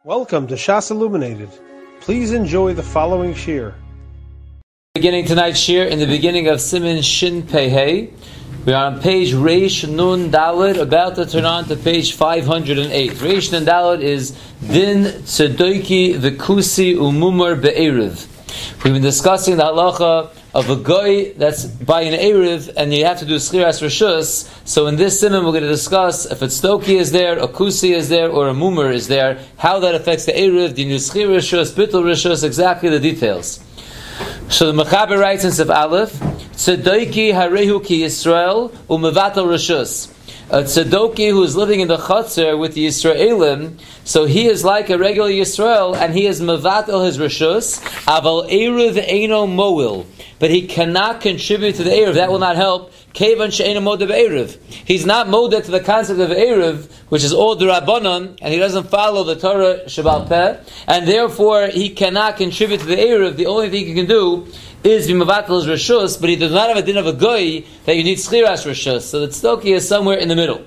Welcome to Shas Illuminated. Please enjoy the following shir. Beginning tonight's shir in the beginning of Siman Shin Pei Hey. We are on page Reish Nun Daled, about to turn on to page 508. Reish Nun Daled is Din Tzedoki V'Kusi Umumar Be'eriv. We've been discussing the halacha of a goy that's by an Erev, and you have to do Schiras Rishus. So in this simon we're going to discuss if a Tzdoki is there, a Kusi is there, or a Mumar is there, how that affects the Erev, the Schir Rishus, Bittul Rishus, exactly the details. So the Mechaber writes in Sif Aleph, Tzedoki Harehu Ki Yisrael Umevatel Rishus. A Tzedoki who is living in the Chatzar with the Yisraelim, so he is like a regular Yisrael, and he is Mevatel his Rishus, Aval Erev Eino Moil, but he cannot contribute to the Erev. That will not help. Kevan she'eino modeh be'erev. He's not modeh to the concept of Erev, which is all D'Rabbanan, and he doesn't follow the Torah Shebal Peh, and therefore he cannot contribute to the Erev. The only thing he can do is be mevatel his rishus, but he does not have a din of a goy that you need schiras rishus. So the tzdoki is somewhere in the middle.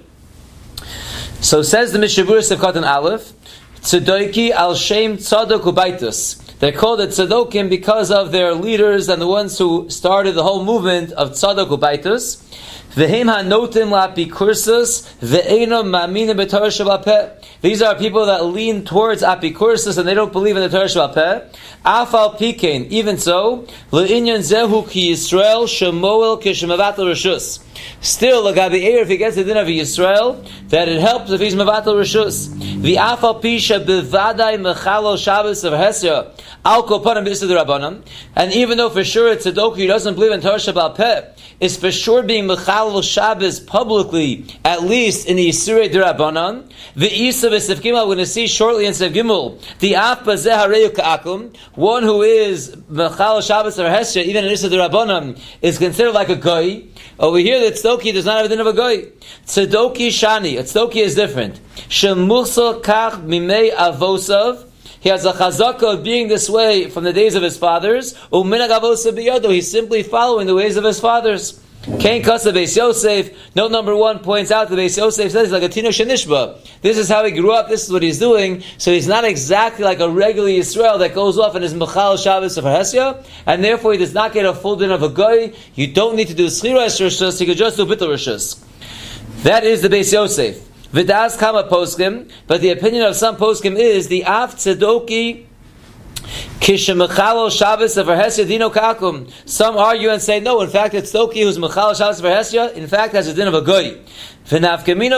So says the Mishabur Sefkatan Aleph, Tzedoki al shem tzadok ubaitus. They're called the Tzedokim because of their leaders and the ones who started the whole movement of Tzadok Ubaitus. V'hem hanotim la'apikursus v'eino ma'amina b'Torah Shebal Peh. These are people that lean towards apikursus and they don't believe in the Torah Shebal Peh. Afal pikein, even so, le'inyan zehu ki Yisrael shemoel kishmevatel rishus. Still, Lagabi Eir, if he gets the din of Yisrael, that it helps if he's mevatel rishus. V'afal pisha b'vadai mechalo Shabbos of Hesya al kol panim b'isur d'Rabbanan. And even though for sure it's Tzedoki who doesn't believe in Torah Shebal Peh, is for sure being mechalo Shabbos publicly, at least in the Yisur d'Rabbanan. V'isa v'Sef Gimel, we're going to see shortly in Sef Gimel, the af bazeh hareyu ka'akum, one who is mechalo Shabbos of Hesya, even in Yisur d'Rabbanan, is considered like a goy. Over here, the Tzdoki does not have a din of a goy. Tzedoki shani. A Tzdoki is different. Shemuchsal kach mimei avosav. He has a chazaka of being this way from the days of his fathers. Uminag avosav biyado. He's simply following the ways of his fathers. Kain Kasa Beis Yosef. Note number 1 points out that Beis Yosef says he's like a Tino Shenishba. This is how he grew up. This is what he's doing. So he's not exactly like a regular Yisrael that goes off and is Mechal Shabbos of Hesya, and therefore he does not get a full din of a goy. You don't need to do Schiras Rishus. You can just do Bittul Rishus. That is the Beis Yosef. V'das Kama Poskim, but the opinion of some Poskim is the Af Tzedoki Kishemechalo Shabbos of Hesya Dino Kakum. Some argue and say no. In fact, it's Tzdoki who's Mechalo Shabbos of Hesya. In fact, has a din of a goy. Nowadays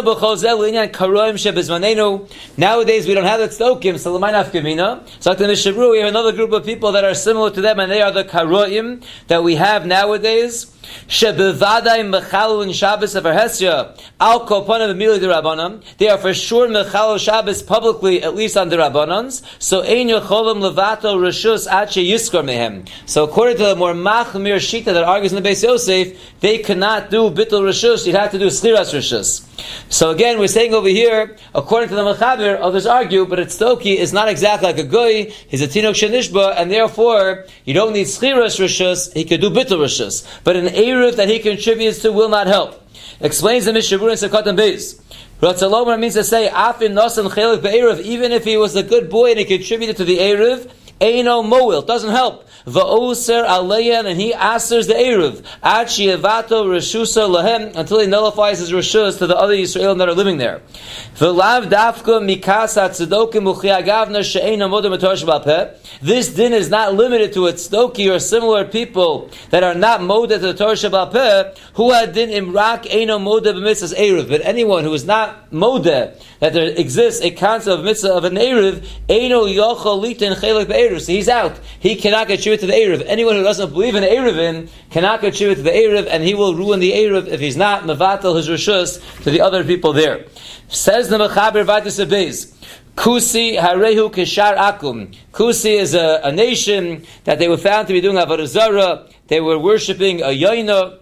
we don't have the Tzdokim, so l'may nafkamina. So like the Mishabru, we have another group of people that are similar to them, and they are the Karoim that we have nowadays. Shebevadai mechalul in Shabbos of Hesya al kol panim b'milui d'Rabbanan. They are for sure mechalul Shabbos publicly, at least on the Rabbanans. So ein yocholim levato rishus ad sheyiskor mehem. So according to the more machmir shita that argues in the Beis Yosef, they cannot do bittul rishus. You'd have to do schiras rishus. So again, we're saying over here, according to the Mechaber, others argue, but a Tzdoki is not exactly like a goy. He's a tinok shenishba, and therefore you don't need schiras rishus. He could do bittul rishus, but an erev that he contributes to will not help. Explains the Mishabur in Sefkatan Beis. Ratzalomar means to say, afin nosan chelik be'erev, even if he was a good boy and he contributed to the erev, eino moil, doesn't help. Va'oser aleyan, and he asers the erev ad she'evato reshusa lahem, until he nullifies his reshus to the other Yisraelim that are living there. V'lav dafka mikasa tzedokim uchiagavna she'eino modeh b'Torah Shebal Peh. This din is not limited to a tzdoki or similar people that are not modeh to the Torah Shebal Peh, who had din imrak eino modeh b'mitzvahs erev. But anyone who is not modeh that there exists a concept of mitzvah of an erev, eino yochol litin chelik be'erev. So he's out. He cannot contribute to the erev. Anyone who doesn't believe in erevin cannot contribute to the erev, and he will ruin the erev if he's not mevatel his rishus to the other people there. Says the Mechaber Vaytis Beis. Kusi harehu kishar akum. Kusi is a nation that they were found to be doing avodah zarah. They were worshipping a yaina.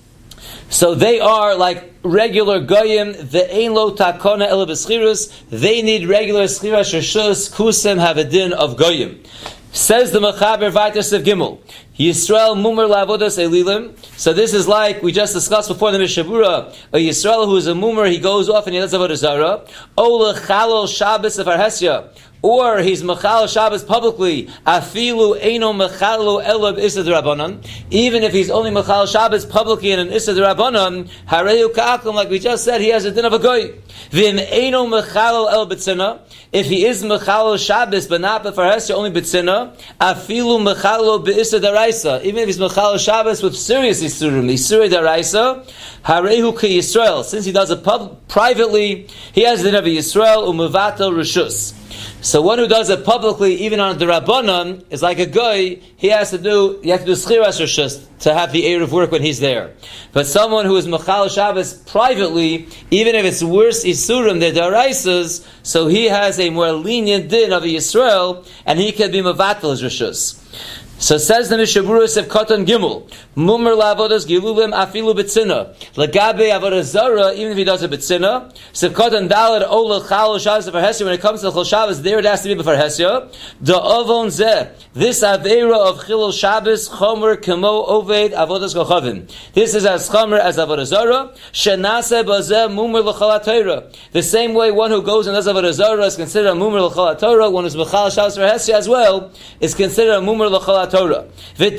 So they are like regular goyim. The ein lo takona ela b'schirus. They need regular schiras rishus. Kusim have a din of goyim. Says the Mechaber Vaytis of Gimel. Yisrael mumar la'avodas elilim. So this is like we just discussed before in the Mishabura. A Yisrael who is a mumar, he goes off and he does avodah zarah. O lechalol Shabbos of Hesya. or he's Mechal Shabbos publicly, Afilu Eino Mechalu Ela B'Issa D'Rabbanan, even if he's only Mechal Shabbos publicly in an Issa D'Rabbanan, Harehu Ka'akum, like we just said, he has a din of a goy. V'im Eino Mechalu El B'Tzina, if he is Mechal Shabbos, but not B'Farhesya, only B'Tzina, Afilu Mechalu B'Issa D'Araisa, even if he's Mechal Shabbos with serious Isurim, Isurei D'Araisa, Harehu Ki Yisrael, since he does it privately, he has the din of Yisrael, U'Mevatel Rishus. So one who does it publicly, even on the Rabbanan, is like a guy. You have to do Schiras Rishus to have the Erev work when he's there. But someone who is Mechal Shabbos privately, even if it's worse Isurim, they're Daraisas, so he has a more lenient din of Yisrael, and he can be Mevatel Rishus. So says the Mishaburas of Katan Gimel, Mumar la'avodas gilulim afilu b'tzina. Lagabe avodah zara, even if he does it b'tzina. So Katan Daled ola chal Shabbos b'far hesya. When it comes to Chol Shabbos, there it has to be b'far hesya. Da avon zeh, this avera of Chilul Shabbos chomer kemo oved avodas kochavim. This is as chomer as avodah zara. Shenase bazeh mumar l'chal ha'torah. The same way one who goes and does avodah zara is considered a mumar l'chal ha'torah. One who's mechal Shabbos b'far hesya as well is considered a mumar l'chal Torah. This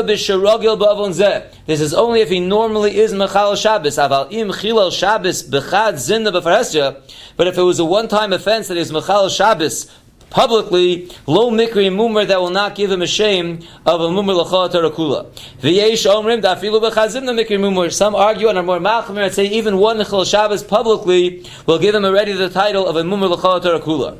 is only if he normally is Mechal Shabbos. Aval im Chilal Shabbos b'chad zinda b'farhesya. But if it was a one-time offense that is Mechal Shabbos publicly, lo mikri mumar, that will not give him a shame of a mumar l'chol Torah kula. V'yesh omrim dafilu b'chad zinda mikri mumar. Some argue and are more malchamer and say even one Mechal Shabbos publicly will give him already the title of a mumar l'chol Torah kula.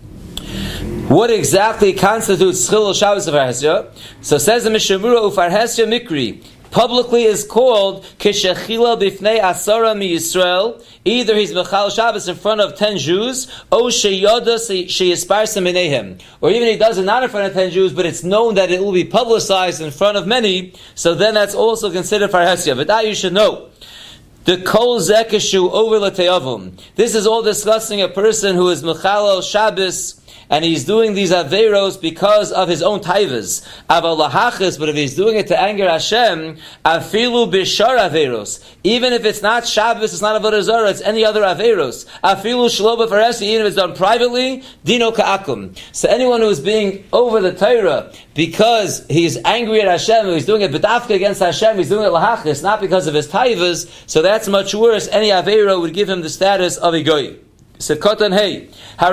What exactly constitutes Chilul Shabbos of Farhesya? So says the Mishamura, Ufarhesya Mikri. Publicly is called Kishachila Bifnei Asara Mi Yisrael. Either he's Mechal Shabbos in front of 10 Jews, or Sheyoda Sheyisparsa Minehem. Or even he does it not in front of 10 Jews, but it's known that it will be publicized in front of many, so then that's also considered Farhesya. But that you should know. The Kol Zekeshu over L'Te'avum. This is all discussing a person who is Mechal Shabbos, and he's doing these averos because of his own taivas. Aval lahachis, but if he's doing it to anger Hashem, afilu bishar averos. Even if it's not Shabbos, it's not avodah zarah, it's any other averos. Afilu shlo b'farhesya, even if it's done privately, dino ka'akum. So anyone who is being over the Torah because he's angry at Hashem, or he's doing it b'dafka against Hashem, he's doing it lahachis, not because of his taivas, so that's much worse. Any avero would give him the status of a goy. So again, the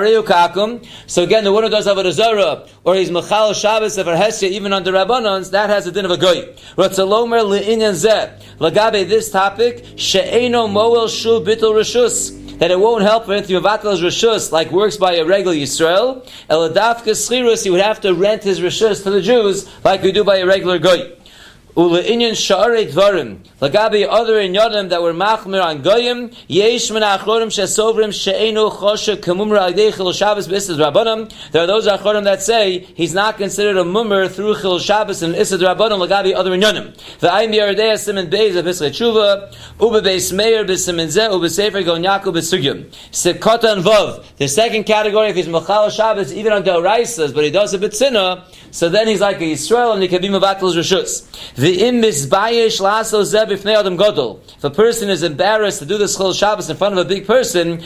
one who does avodah zarah, or he's mechal Shabbos of Farhesya, even under Rabbanans, that has a din of a goy. Ratzalomer le'inyan zeh, lagabe this topic, she'eno moel shul bitul rishus, that it won't help for him to mevatel his rishus like works by a regular Yisrael. Eladafka schirus, he would have to rent his rishus to the Jews like we do by a regular goy. Ule'inyan sha'arei dvarim, lagabi other inyanim that were machmir on goyim, yesh min ha'achronim she'sovrim she'enu choshev k'mumra agdei chilul Shabbos b'Issa D'Rabbanan. There are those achronim that say he's not considered a mummer through chilul Shabbos and Issa D'Rabbanan lagabi other inyanim. V'ayim yaredei simin beis of Pischei Tshuva, ube beis meir b'simin zeh, ube sefer gon Yaakov b'sugyim. Sekatan vav. The second category, if he's mechal Shabbos even on Deoraisas, but he does a b'tzina, so then he's like a Yisrael and he can be mevatel rishus. If a person is embarrassed to do the Chilul Shabbos in front of a big person,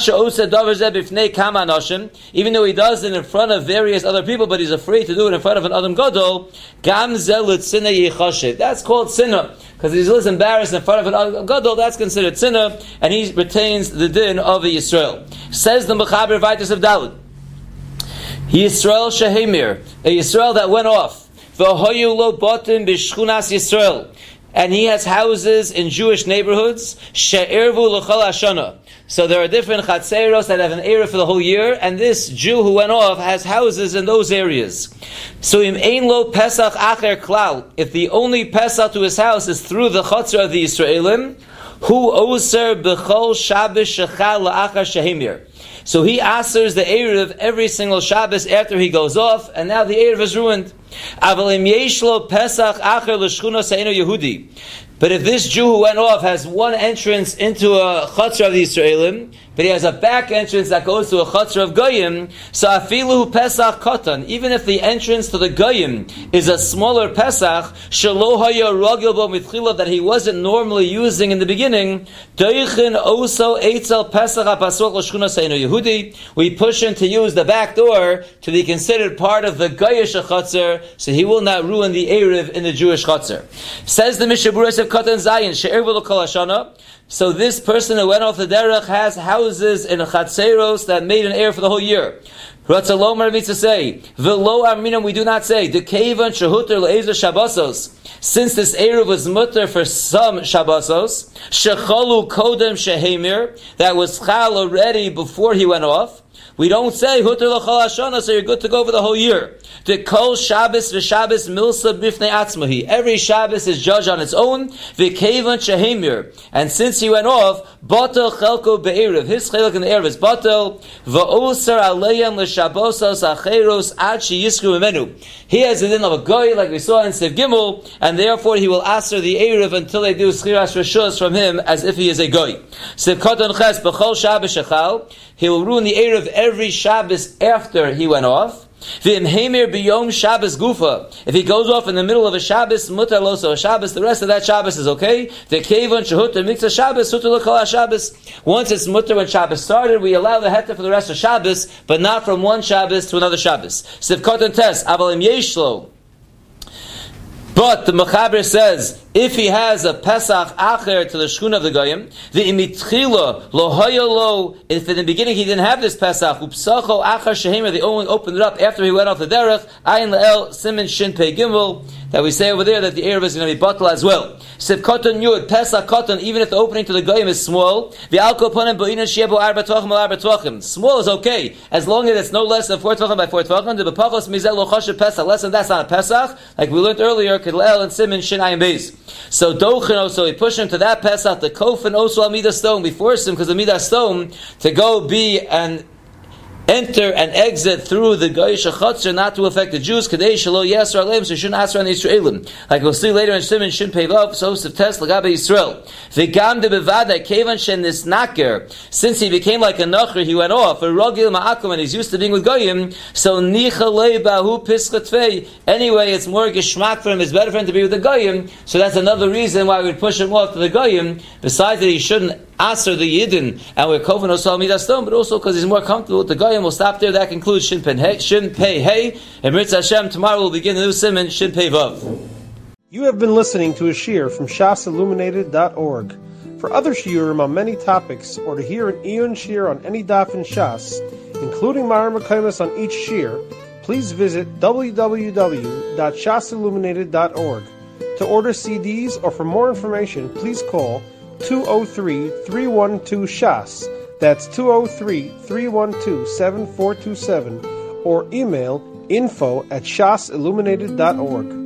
even though he does it in front of various other people, but he's afraid to do it in front of an Adam Gadol, that's called sinna. Because he's less embarrassed in front of an Adam Gadol, that's considered sinna, and he retains the din of a Yisrael. Says the Mechaber Vaitis of Dalit. Yisrael Shehemir, a Yisrael that went off. And he has houses in Jewish neighborhoods. So there are different chatzeros that have an area for the whole year, and this Jew who went off has houses in those areas. So if the only Pesach to his house is through the chatzar of the Yisraelim, who oser b'chol Shabbos shechal la'achar shehemir. So he asers the Erev every single Shabbos after he goes off, and now the Erev is ruined. But if this Jew who went off has one entrance into a chutzner of the Yisraelim, but he has a back entrance that goes to a chutzner of Goyim, so afilu Pesach katan, even if the entrance to the Goyim is a smaller Pesach, shelo haya ragil bo mitchila, that he wasn't normally using in the beginning, doichin oso eitzel Pesach hapasok l'shchuna seinu Yehudi, we push him to use the back door to be considered part of the Goyish chutzner, so he will not ruin the Erev in the Jewish chutzner. Says the Mishnah Berurah of Katan Zayin, she'er v'lo kol hashana. So this person who went off the derech has houses in a chatzeros that made an air for the whole year. Ratzalomar means to say, v'lo arminam, we do not say, the kevan shehuter le'ezer shabbosos, since this erev was mutter for some shabbosos, shechalu kodem shehemir, that was chal already before he went off. We don't say huter l'chol hashana, so you're good to go for the whole year. The kol Shabbos v'Shabbos milsa b'fnei atzmahi. Every Shabbos is judged on its own. V'kevan shehemir, and since he went off, batel chelko be'erev, his chelak in the erev is batel. V'osar aleyan l'shabbosos acheros ad sheyiskru imenu. He has the din of a goy, like we saw in Sev Gimel, and therefore he will aser the erev until they do schiras reshus from him as if he is a goy. Sev katan ches b'chol Shabbos shechal. He will ruin the erev every Shabbos after he went off. V'imhemer b'yom Shabbos gufa. If he goes off in the middle of a Shabbos, mutar lo, so a Shabbos, the rest of that Shabbos is okay. The kevan shehuter mikzah Shabbos, huter l'kol Shabbos. Once it's mutar when Shabbos started, we allow the heter for the rest of Shabbos, but not from one Shabbos to another Shabbos. Sivkot and tes, avalim yeshlo. But the Mechaber says, if he has a Pesach Acher to the Shechuna of the Goyim, the Imitchila lo hayalo, if in the beginning he didn't have this Pesach, Upsacho Acher Shehemer, they only opened it up after he went off the Derech, Ayin La'el Simen Shin Pei Gimel, that we say over there that the Erev is going to be bottled as well. Siv Koton Yud, Pesach Koton, even if the opening to the Goyim is small, the Alko Ponim Bo'ina Shiebo Arba Tvachim Al Arba Tvachim. Small is okay, as long as it's no less than 4 Tvachim by 4 Tvachim. The Bepachos Mizel Lo Choshev Pesach, less than that's not a Pesach, like we learned earlier, Kedleel and Simen Shin Ayin Beis. So Dochen also, we push him to that Pesach, the Kofen also Al Midah Stone, we force him, because the Midah Stone, to go be and enter and exit through the Goyish Chutzner, not to affect the Jews. Kadei shelo yasser aleim, so you shouldn't ask around the Yisraelim. Like we'll see later in Siman Shin Pei Vav, so of Tes Lagabe Yisrael. V'gam de bevada kevan shen nisnaker. Since he became like a nacher, he went off. A rogil ma'akum, and he's used to being with Goyim. So nicha lei bahu pischa tvei. Anyway, it's more geschmack for him. It's better for him to be with the Goyim. So that's another reason why we'd push him off to the Goyim. Besides that, he shouldn't aser the Yidden, and we're kofen osal midas stone, but also because he's more comfortable with the Goyim. We'll stop there. That concludes Shin Pei Hey. And Mitzvah Hashem, tomorrow we'll begin the new Siman Shin Pei Vav. You have been listening to a shiur from shasilluminated.org. For other shiurim on many topics, or to hear an Iyun shiur on any daf in Shas, including Mareh Mekomos on each shiur, please visit www.shasilluminated.org. To order CDs or for more information, please call 203-312-SHAS. That's 203-312-7427, or email info@shasilluminated.org.